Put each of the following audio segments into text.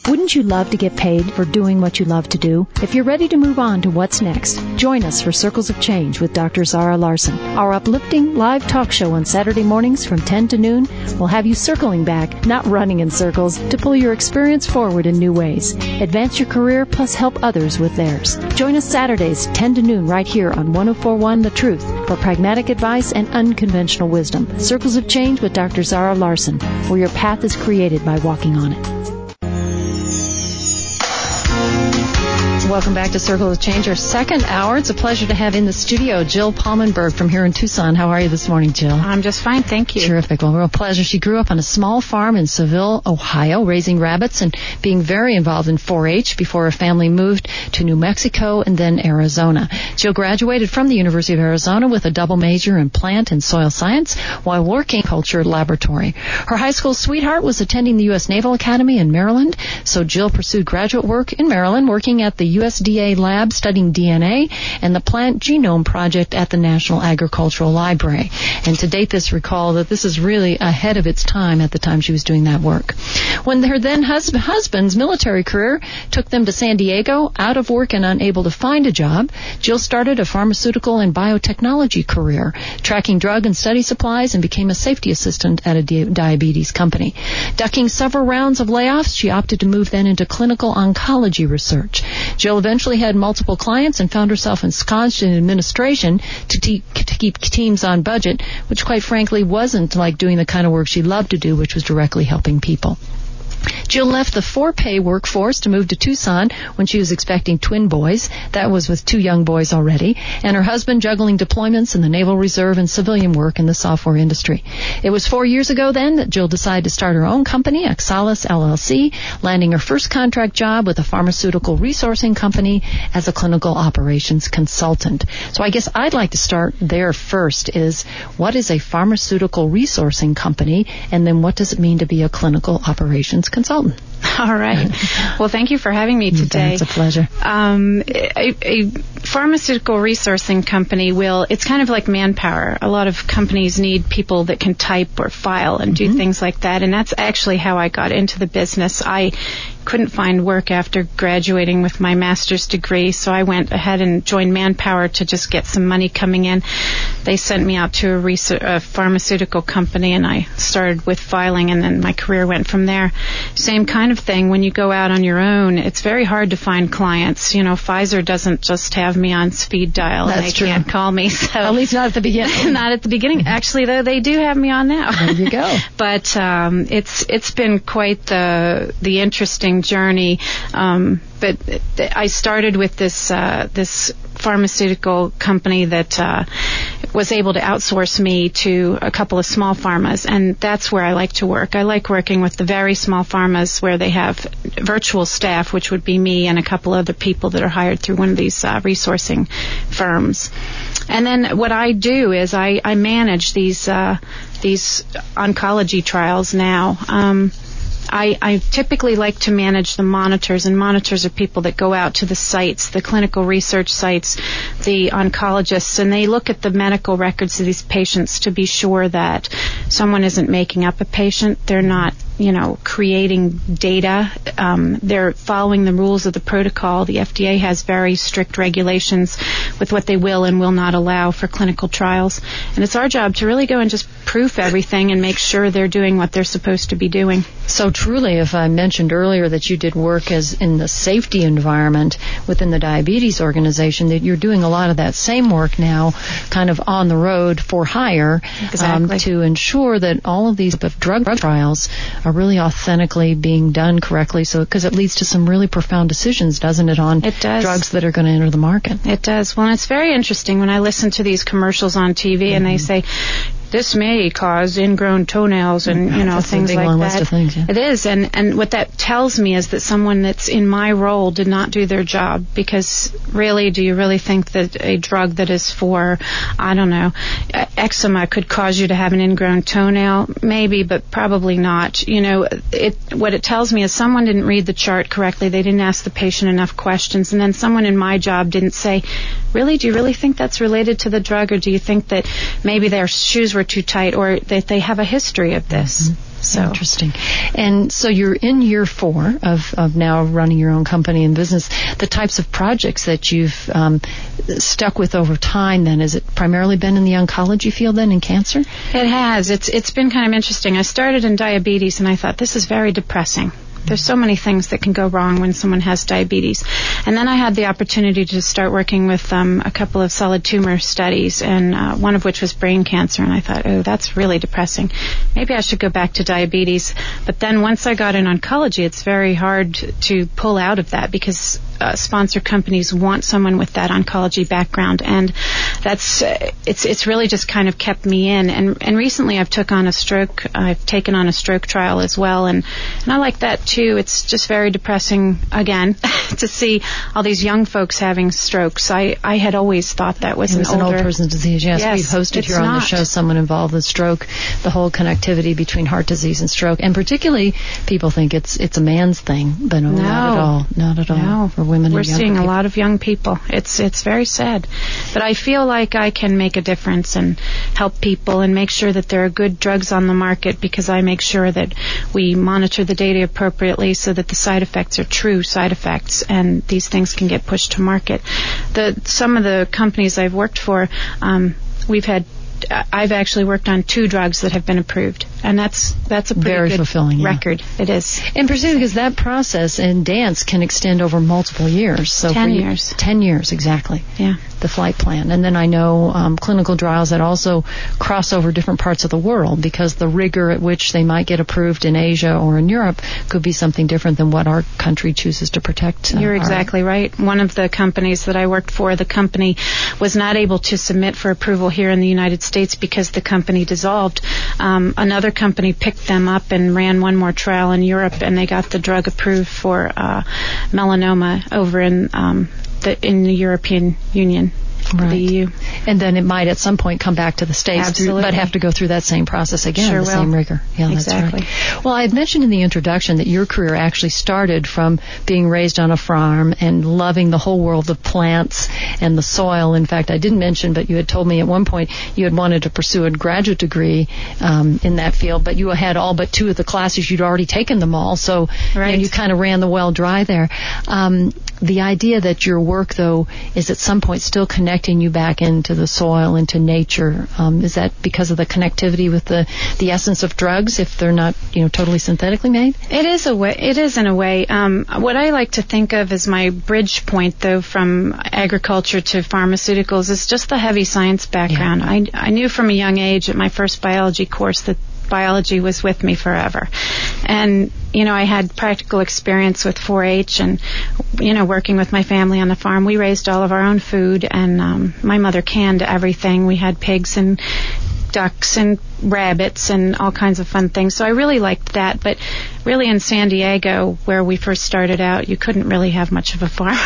Wouldn't you love to get paid for doing what you love to do? If you're ready to move on to what's next, join us for Circles of Change with Dr. Zara Larson. Our uplifting live talk show on Saturday mornings from 10 to noon will have you circling back, not running in circles, to pull your experience forward in new ways. Advance your career plus help others with theirs. Join us Saturdays 10 to noon right here on 104.1 The Truth for pragmatic advice and unconventional wisdom. Circles of Change with Dr. Zara Larson, where your path is created by walking on it. Welcome back to Circle of Change, our second hour. It's a pleasure to have in the studio Jill Palmenberg from here in Tucson. How are you this morning, Jill? I'm just fine, thank you. Terrific. Well, real pleasure. She grew up on a small farm in Seville, Ohio, raising rabbits and being very involved in 4-H before her family moved to New Mexico and then Arizona. Jill graduated from the University of Arizona with a double major in plant and soil science while working in culture laboratory. Her high school sweetheart was attending the U.S. Naval Academy in Maryland, so Jill pursued graduate work in Maryland, working at the USDA lab studying DNA and the Plant Genome Project at the National Agricultural Library. And to date this, recall that this is really ahead of its time at the time she was doing that work. When her then husband's military career took them to San Diego, out of work and unable to find a job, Jill started a pharmaceutical and biotechnology career, tracking drug and study supplies, and became a safety assistant at a diabetes company. Ducking several rounds of layoffs, she opted to move then into clinical oncology research. Jill eventually had multiple clients and found herself ensconced in administration to keep teams on budget, which quite frankly wasn't like doing the kind of work she loved to do, which was directly helping people. Jill left the 4-pay workforce to move to Tucson when she was expecting twin boys. That was with 2 young boys already, and her husband juggling deployments in the Naval Reserve and civilian work in the software industry. It was 4 years ago then that Jill decided to start her own company, Exalis LLC, landing her first contract job with a pharmaceutical resourcing company as a clinical operations consultant. So I guess I'd like to start there first is, what is a pharmaceutical resourcing company, and then what does it mean to be a clinical operations consultant? All right. Well, thank you for having me today. It's a pleasure. A pharmaceutical resourcing company it's kind of like manpower. A lot of companies need people that can type or file and do things like that, and that's actually how I got into the business. I couldn't find work after graduating with my master's degree, so I went ahead and joined Manpower to just get some money coming in. They sent me out to a pharmaceutical company, and I started with filing, and then my career went from there. Same kind of thing. When you go out on your own, it's very hard to find clients. You know, Pfizer doesn't just have me on speed dial. That's and they true. Can't call me. So at least not at the beginning. Not at the beginning. Actually, though, they do have me on now. There you go. But it's been quite the interesting journey. But I started with this pharmaceutical company that was able to outsource me to a couple of small pharmas, and that's where I like to work. I like working with the very small pharmas where they have virtual staff, which would be me and a couple other people that are hired through one of these resourcing firms. And then what I do is I manage these oncology trials now. I typically like to manage the monitors, and monitors are people that go out to the sites, the clinical research sites, the oncologists, and they look at the medical records of these patients to be sure that someone isn't making up a patient. They're not, creating data. They're following the rules of the protocol. The FDA has very strict regulations with what they will and will not allow for clinical trials. And it's our job to really go and just proof everything and make sure they're doing what they're supposed to be doing. So truly, if I mentioned earlier that you did work as in the safety environment within the diabetes organization, that you're doing a lot of that same work now, kind of on the road for hire, exactly. To ensure that all of these drug trials are really authentically being done correctly, so because it leads to some really profound decisions, doesn't it, on drugs that are going to enter the market? It does. Well, and it's very interesting when I listen to these commercials on TV and they say, this may cause ingrown toenails and, things like that. List of things, yeah. It is. And what that tells me is that someone that's in my role did not do their job, because really, do you really think that a drug that is for, eczema could cause you to have an ingrown toenail? Maybe, but probably not. What it tells me is someone didn't read the chart correctly. They didn't ask the patient enough questions. And then someone in my job didn't say, really, do you really think that's related to the drug, or do you think that maybe their shoes were too tight, or that they have a history of this? So interesting. And so you're in year 4 of now running your own company and business. The types of projects that you've stuck with over time, then, has it primarily been in the oncology field then, in cancer? It has. It's been kind of interesting. I started in diabetes, and I thought, this is very depressing. There's so many things that can go wrong when someone has diabetes. And then I had the opportunity to start working with a couple of solid tumor studies, and one of which was brain cancer. And I thought, oh, that's really depressing. Maybe I should go back to diabetes. But then once I got in oncology, it's very hard to pull out of that because sponsor companies want someone with that oncology background. And that's it's really just kind of kept me in. And recently I've taken on a stroke trial as well. And I like that too. It's just very depressing, again, to see all these young folks having strokes. I had always thought that was an old person's disease. Yes, we've hosted here on the show someone involved with stroke, the whole connectivity between heart disease and stroke. And particularly, people think it's a man's thing, but no, not at all. Not at all. No. For women and We're young seeing people. a lot of young people. It's very sad. But I feel like I can make a difference and help people and make sure that there are good drugs on the market, because I make sure that we monitor the data appropriately so that the side effects are true side effects, and these things can get pushed to market. Some of the companies I've worked for, I've actually worked on 2 drugs that have been approved, and that's a pretty very good fulfilling record. Yeah. It is. And particularly because that process in dance can extend over multiple years. So 10 years. 10 years, exactly. Yeah. The flight plan. And then I know clinical trials that also cross over different parts of the world, because the rigor at which they might get approved in Asia or in Europe could be something different than what our country chooses to protect. You're exactly right. One of the companies that I worked for, the company was not able to submit for approval here in the United States because the company dissolved. Another company picked them up and ran one more trial in Europe, and they got the drug approved for melanoma over in the European Union. Right. The EU. And then it might at some point come back to the States, but have to go through that same process again, sure the same rigor. Yeah, exactly. That's right. Well, I had mentioned in the introduction that your career actually started from being raised on a farm and loving the whole world of plants and the soil. In fact, I didn't mention, but you had told me at one point you had wanted to pursue a graduate degree in that field, but you had all but 2 of the classes. You'd already taken them all, so right. You kind of ran the well dry there. The idea that your work, though, is at some point still connecting you back into the soil, into nature, is that because of the connectivity with the essence of drugs, if they're not, totally synthetically made? It is in a way. What I like to think of as my bridge point, though, from agriculture to pharmaceuticals is just the heavy science background. Yeah. I knew from a young age at my first biology course that biology was with me forever. And, I had practical experience with 4-H and, working with my family on the farm. We raised all of our own food, and my mother canned everything. We had pigs and ducks and rabbits and all kinds of fun things. So I really liked that. But really in San Diego, where we first started out, you couldn't really have much of a farm.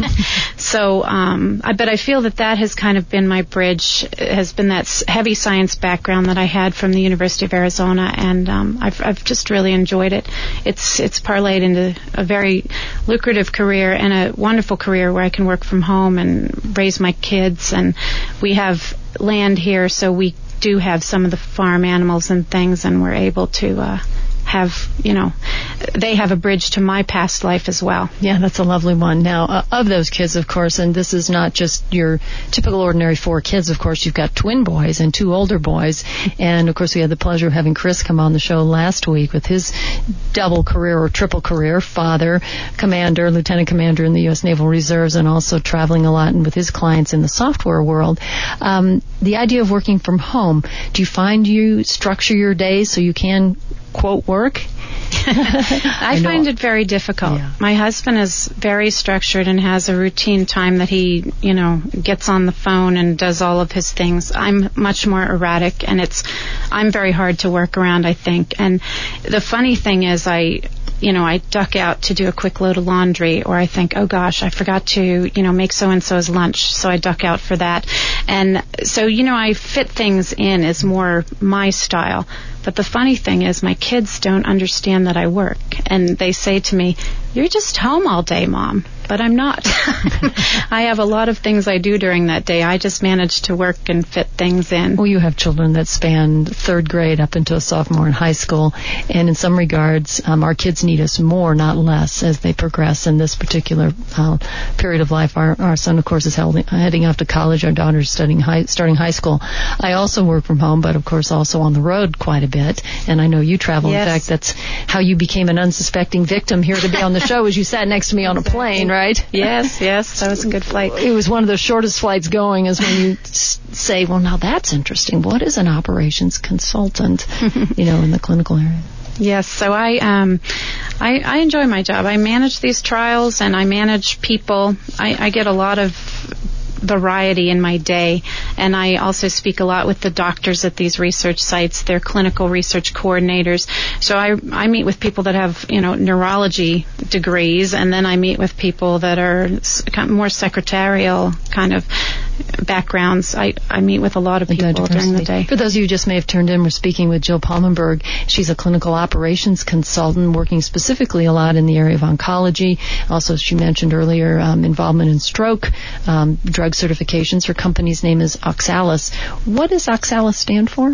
So, but I feel that has kind of been my bridge, has been that heavy science background that I had from the University of Arizona, and I've just really enjoyed it. It's parlayed into a very lucrative career and a wonderful career where I can work from home and raise my kids, and we have land here, so we do have some of the farm animals and things, and we're able to have, they have a bridge to my past life as well. Yeah, that's a lovely one. Now, of those kids, of course, and this is not just your typical ordinary 4 kids, of course, you've got twin boys and 2 older boys. And, of course, we had the pleasure of having Chris come on the show last week with his double career or triple career, father, commander, lieutenant commander in the U.S. Naval Reserves, and also traveling a lot and with his clients in the software world. The idea of working from home, do you find you structure your days so you can, quote, work? I find it very difficult. Yeah. My husband is very structured and has a routine time that he, gets on the phone and does all of his things. I'm much more erratic, and I'm very hard to work around, I think. And the funny thing is I duck out to do a quick load of laundry, or I think, oh gosh, I forgot to, make so-and-so's lunch, so I duck out for that. And so, I fit things in as more my style. But the funny thing is my kids don't understand that I work. And they say to me, "You're just home all day, Mom." But I'm not. I have a lot of things I do during that day. I just manage to work and fit things in. Well, you have children that span third grade up into a sophomore in high school, and in some regards, our kids need us more, not less, as they progress in this particular period of life. Our son, of course, is heading off to college. Our daughter's starting high school. I also work from home, but of course also on the road quite a bit, and I know you travel. Yes. In fact, that's how you became an unsuspecting victim here to be on the show, as you sat next to me on a plane, right? Yes, that was a good flight. It was one of the shortest flights going, is when you say, well, now that's interesting. What is an operations consultant, in the clinical area? Yes, so I enjoy my job. I manage these trials and I manage people. I get a lot of variety in my day, and I also speak a lot with the doctors at these research sites. They're clinical research coordinators. So I meet with people that have neurology degrees, and then I meet with people that are more secretarial kind of backgrounds. I meet with a lot of people during the day. For those of you who just may have turned in, we're speaking with Jill Palmenberg. She's a clinical operations consultant working specifically a lot in the area of oncology. Also, as she mentioned earlier, involvement in stroke, drug certifications. Her company's name is Oxalis. What does Oxalis stand for?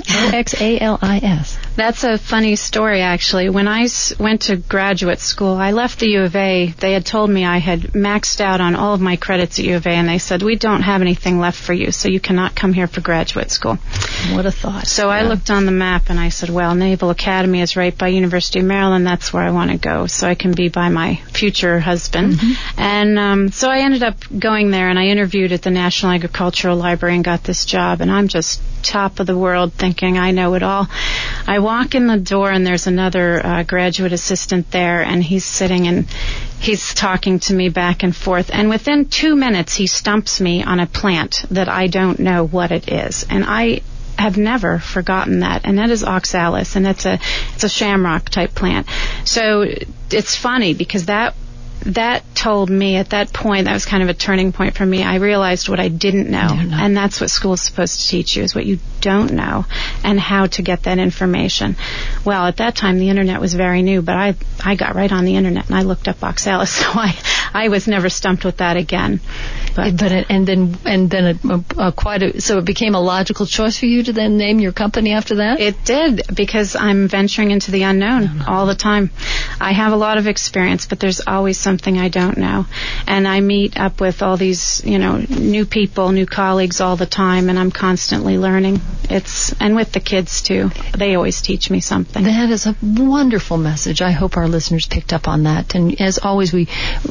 Oxalis. That's a funny story, actually. When I went to graduate school, I left the U of A. They had told me I had maxed out on all of my credits at U of A, and they said, we don't have anything left for you, so you cannot come here for graduate school. What a thought. So I looked on the map, and I said, well, Naval Academy is right by University of Maryland. That's where I want to go, so I can be by my future husband. Mm-hmm. And so I ended up going there, and I interviewed at the National Agricultural Library and got this job, and I'm just top of the world thinking I know it all. I walk in the door, and there's another graduate assistant there, and he's sitting and he's talking to me back and forth, and within 2 minutes he stumps me on a plant that I don't know what it is, and I have never forgotten that, and that is oxalis, and it's a shamrock type plant. So it's funny because that told me at that point, that was kind of a turning point for me. I realized what I didn't know, and that's what school is supposed to teach you, is what you don't know and how to get that information. Well, at that time, the internet was very new, but I got right on the internet and I looked up oxalis, so I was never stumped with that again. So it became a logical choice for you to then name your company after that? It did, because I'm venturing into the unknown all the time. I have a lot of experience, but there's always something I don't know. And I meet up with all these, new people, new colleagues all the time, and I'm constantly learning. And with the kids too. They always teach me something. That is a wonderful message. I hope our listeners picked up on that. And as always, we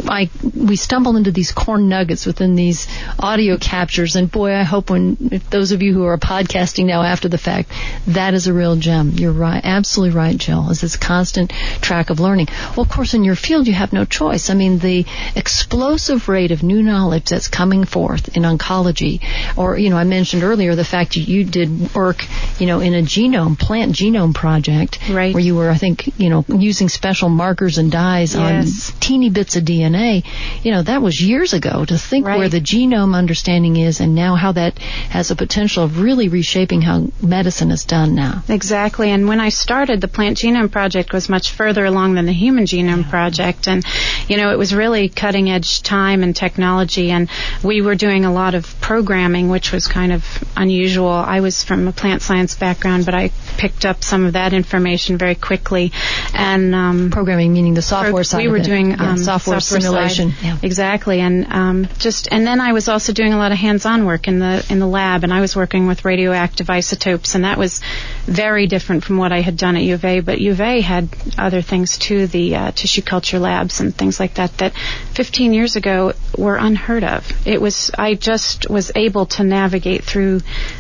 stumble into these corn nuggets within these audio captures, and boy, I hope if those of you who are podcasting now after the fact, that is a real gem. You're right, absolutely right, Jill, is this constant track of learning. Well, of course, in your field, you have no choice. I mean, the explosive rate of new knowledge that's coming forth in oncology, or, I mentioned earlier the fact you did work, in a plant genome project, right, where you were, I think, using special markers and dyes on teeny bits of DNA. That was years ago. To think where the genome understanding is, and now how that has a potential of really reshaping how medicine is done now. Exactly. And when I started, the Plant Genome Project was much further along than the Human Genome Project. And, it was really cutting edge time and technology. And we were doing a lot of programming, which was kind of unusual. I was from a plant science background, but I picked up some of that information very quickly. And programming meaning the software side. We were doing software simulation. Yeah. Exactly. And then I was also doing a lot of hands-on work in the lab, and I was working with radioactive isotopes, and that was very different from what I had done at U of A. But U of A had other things too, the tissue culture labs and things like that 15 years ago were unheard of. I just was able to navigate through,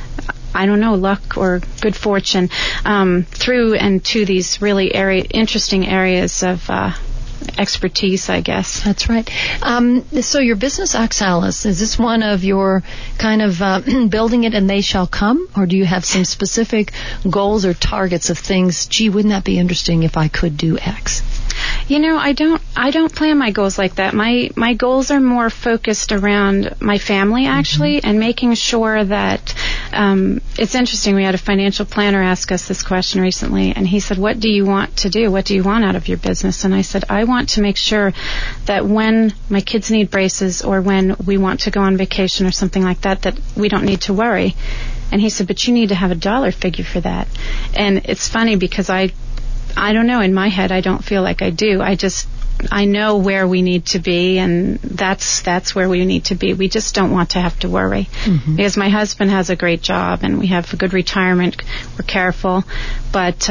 I don't know, luck or good fortune, through and to these really interesting areas of expertise, I guess. That's right. So your business, Oxalis, is this one of your kind of building it and they shall come? Or do you have some specific goals or targets of things, gee, wouldn't that be interesting if I could do X? I don't plan my goals like that. My goals are more focused around my family, actually, and making sure that it's interesting. We had a financial planner ask us this question recently, and he said, "What do you want to do? What do you want out of your business?" And I said, "I want to make sure that when my kids need braces or when we want to go on vacation or something like that, that we don't need to worry." And he said, "But you need to have a dollar figure for that." And it's funny because I don't know, in my head I don't feel like I do. I know where we need to be, and that's where we need to be. We just don't want to have to worry. Because my husband has a great job and we have a good retirement. We're careful. But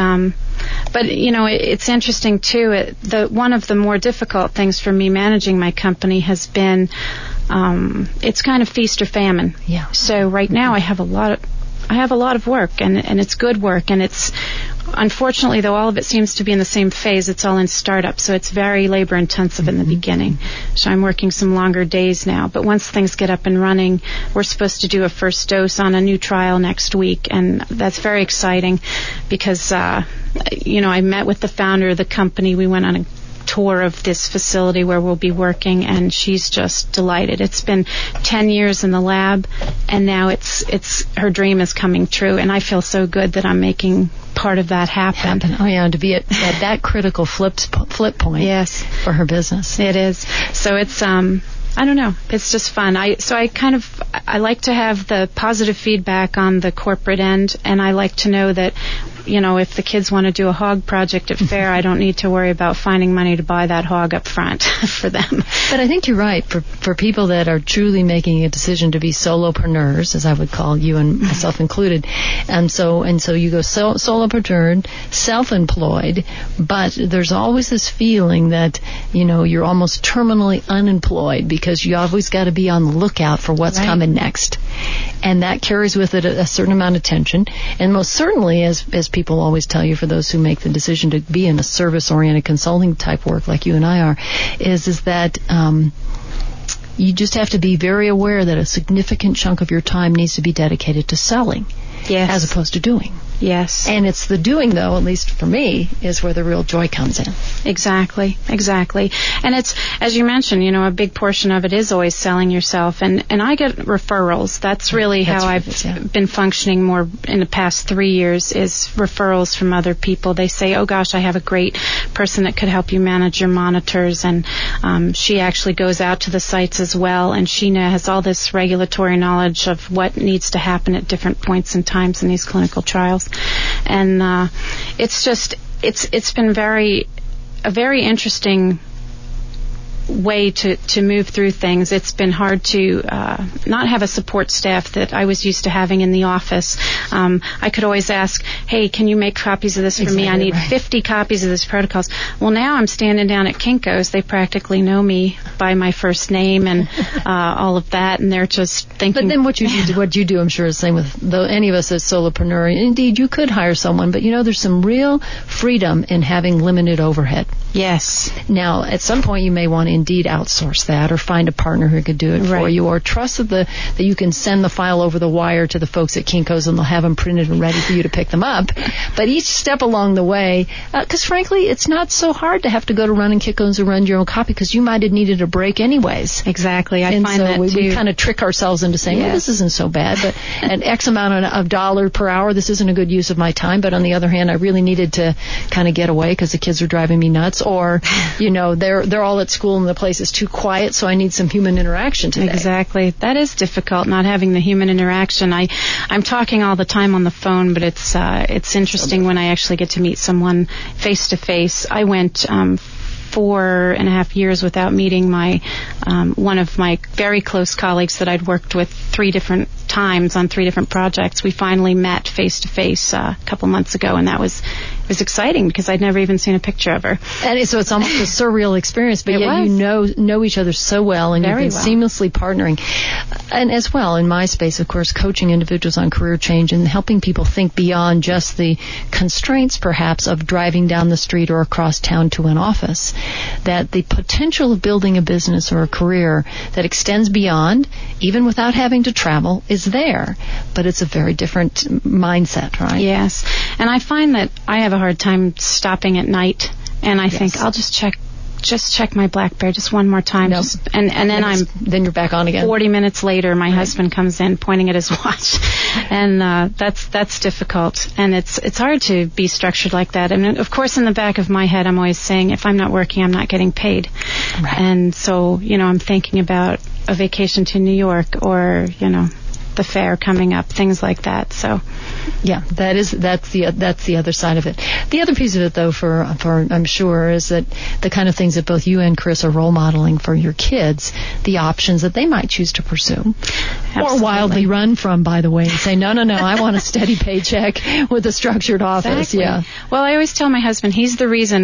it's interesting too. One of the more difficult things for me managing my company has been it's kind of feast or famine. Yeah. So right now I have a lot of work, and it's good work, and it's unfortunately, though all of it seems to be in the same phase, it's all in startup, so it's very labor intensive in the beginning. So I'm working some longer days now, but once things get up and running, we're supposed to do a first dose on a new trial next week, and that's very exciting because I met with the founder of the company. We went on a tour of this facility where we'll be working, and she's just delighted. It's been 10 years in the lab, and now it's her dream is coming true, and I feel so good that I'm making part of that happen. Oh yeah, to be at that critical flip point. Yes, for her business. It is. So it's I don't know. It's just fun. I like to have the positive feedback on the corporate end, and I like to know that, if the kids want to do a hog project at fair, I don't need to worry about finding money to buy that hog up front for them. But I think you're right. For people that are truly making a decision to be solopreneurs, as I would call you and myself included, and so you go solopreneur, self-employed, but there's always this feeling that you're almost terminally unemployed because you always got to be on the lookout for what's coming next, and that carries with it a certain amount of tension. And most certainly, as people always tell you, for those who make the decision to be in a service-oriented consulting type work like you and I are, is that you just have to be very aware that a significant chunk of your time needs to be dedicated to selling, as opposed to doing. Yes. And it's the doing, though, at least for me, is where the real joy comes in. Exactly. And it's, as you mentioned, a big portion of it is always selling yourself. And I get referrals. That's really how I've been functioning more in the past 3 years, is referrals from other people. They say, "Oh, gosh, I have a great person that could help you manage your monitors." And she actually goes out to the sites as well, and she has all this regulatory knowledge of what needs to happen at different points and times in these clinical trials. And it's been a very interesting way to move through things. It's been hard to not have a support staff that I was used to having in the office. I could always ask, "Hey, can you make copies of this for me? I need 50 copies of this protocols." Well, now I'm standing down at Kinko's. They practically know me by my first name and all of that, and they're just thinking. But then what you do, I'm sure, is the same with any of us as solopreneur. Indeed, you could hire someone, but there's some real freedom in having limited overhead. Yes. Now, at some point, you may want to indeed outsource that, or find a partner who could do it for you, or trust that you can send the file over the wire to the folks at Kinko's and they'll have them printed and ready for you to pick them up. But each step along the way, because frankly, it's not so hard to have to go to running Kinko's and run your own copy, because you might have needed a break anyways. Exactly. I find that we kind of trick ourselves into saying, well, this isn't so bad, but an X amount of dollar per hour, this isn't a good use of my time. But on the other hand, I really needed to kind of get away because the kids are driving me nuts, or they're all at school and the place is too quiet, so I need some human interaction today. Exactly. That is difficult, not having the human interaction. I'm talking all the time on the phone, but it's interesting when I actually get to meet someone face to face. I went 4.5 years without meeting one of my very close colleagues that I'd worked with 3 different times on 3 different projects. We finally met face to face a couple months ago, and it was exciting because I'd never even seen a picture of her. And so it's almost a surreal experience, but yet you know each other so well, and you've been seamlessly partnering. And as well, in my space, of course, coaching individuals on career change and helping people think beyond just the constraints, perhaps, of driving down the street or across town to an office, that the potential of building a business or a career that extends beyond, even without having to travel, is there. But it's a very different mindset, right? Yes. And I find that I have a hard time stopping at night And I think I'll just check my BlackBerry just one more time. No. And then you're back on again. 40 minutes later, my husband comes in pointing at his watch. And that's difficult. And it's hard to be structured like that. And of course, in the back of my head, I'm always saying, if I'm not working, I'm not getting paid. Right. And so, I'm thinking about a vacation to New York or, the fair coming up, things like that. So, yeah, that's the other side of it. The other piece of it, though, for I'm sure, is that the kind of things that both you and Chris are role modeling for your kids, the options that they might choose to pursue, Absolutely. or wildly run from, by the way, and say, no, I want a steady paycheck with a structured office. Exactly. Yeah. Well, I always tell my husband he's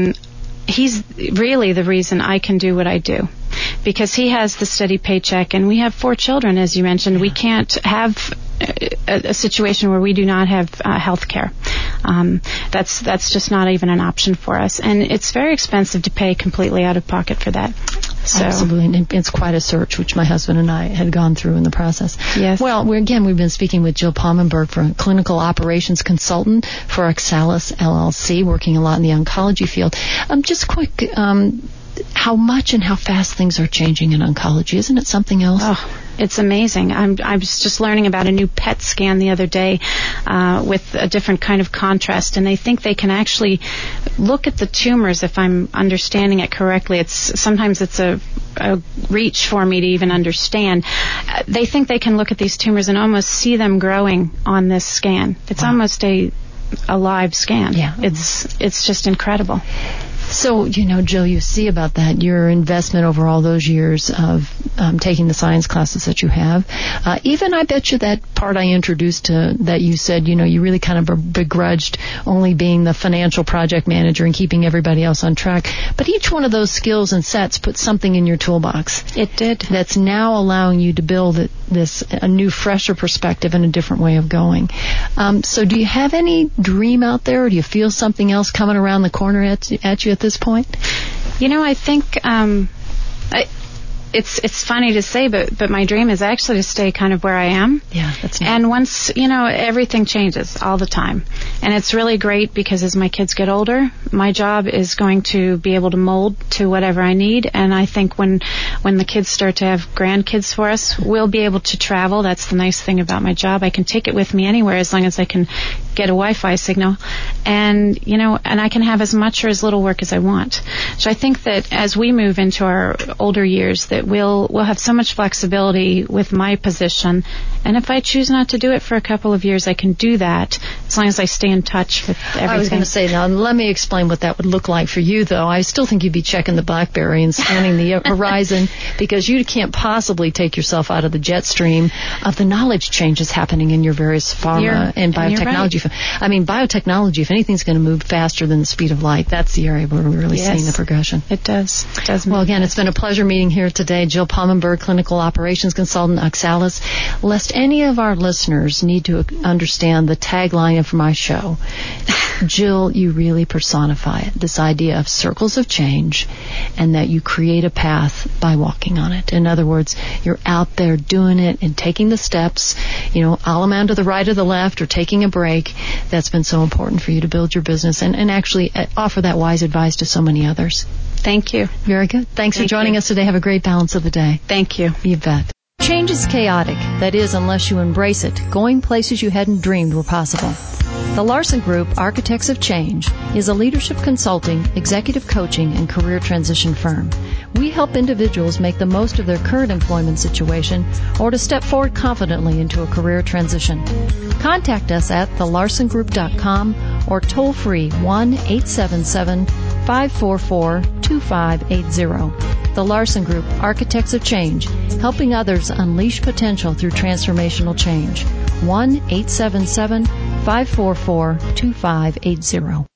really the reason I can do what I do, because he has the steady paycheck, and we have 4 children, as you mentioned. We can't have a situation where we do not have health care. That's just not even an option for us, and it's very expensive to pay completely out of pocket for that. So. Absolutely, and it's quite a search, which my husband and I had gone through in the process. Yes. Well, we've been speaking with Jill Palmenberg, a clinical operations consultant for Oxalis LLC, working a lot in the oncology field. Just quick, how much and how fast things are changing in oncology. Isn't it something else? Oh, it's amazing. I was just learning about a new PET scan the other day with a different kind of contrast, and they think they can actually look at the tumors, if I'm understanding it correctly. Sometimes it's a reach for me to even understand. They think they can look at these tumors and almost see them growing on this scan. It's almost a live scan. Yeah. It's just incredible. So, Jill, you see about that, your investment over all those years of taking the science classes that you have. Even I bet you that part I introduced that you said, you really kind of begrudged only being the financial project manager and keeping everybody else on track. But each one of those skills and sets put something in your toolbox. It did. That's now allowing you to build a new, fresher perspective and a different way of going. So do you have any dream out there, or do you feel something else coming around the corner at you at this point? I think it's funny to say, but my dream is actually to stay kind of where I am. Yeah, that's nice. And once, everything changes all the time. And it's really great because as my kids get older, my job is going to be able to mold to whatever I need. And I think when the kids start to have grandkids for us, we'll be able to travel. That's the nice thing about my job. I can take it with me anywhere as long as I can get a Wi-Fi signal. And, and I can have as much or as little work as I want. So I think that as we move into our older years, that we'll have so much flexibility with my position, and if I choose not to do it for a couple of years, I can do that as long as I stay in touch with everything. I was going to say, now let me explain what that would look like for you, though. I still think you'd be checking the BlackBerry and scanning the horizon, because you can't possibly take yourself out of the jet stream of the knowledge changes happening in your various pharma and biotechnology. Right. I mean, biotechnology, if anything's going to move faster than the speed of light, that's the area where we're really seeing the progression. It does. It does. Well, again, it's been a pleasure meeting here today. Jill Palmenberg, clinical operations consultant, Oxalis. Lest any of our listeners need to understand the tagline of my show, Jill, you really personify it, this idea of circles of change, and that you create a path by walking on it. In other words, you're out there doing it and taking the steps, all amount to the right or the left, or taking a break. That's been so important for you to build your business and actually offer that wise advice to so many others. Thank you. Very good. Thanks for joining us today. Have a great balance of the day. Thank you. You bet. Change is chaotic. That is, unless you embrace it. Going places you hadn't dreamed were possible. The Larson Group, Architects of Change, is a leadership consulting, executive coaching, and career transition firm. We help individuals make the most of their current employment situation or to step forward confidently into a career transition. Contact us at thelarsongroup.com or toll free 1-877-544-2580. The Larson Group, Architects of Change, helping others unleash potential through transformational change. 1-877-544-2580.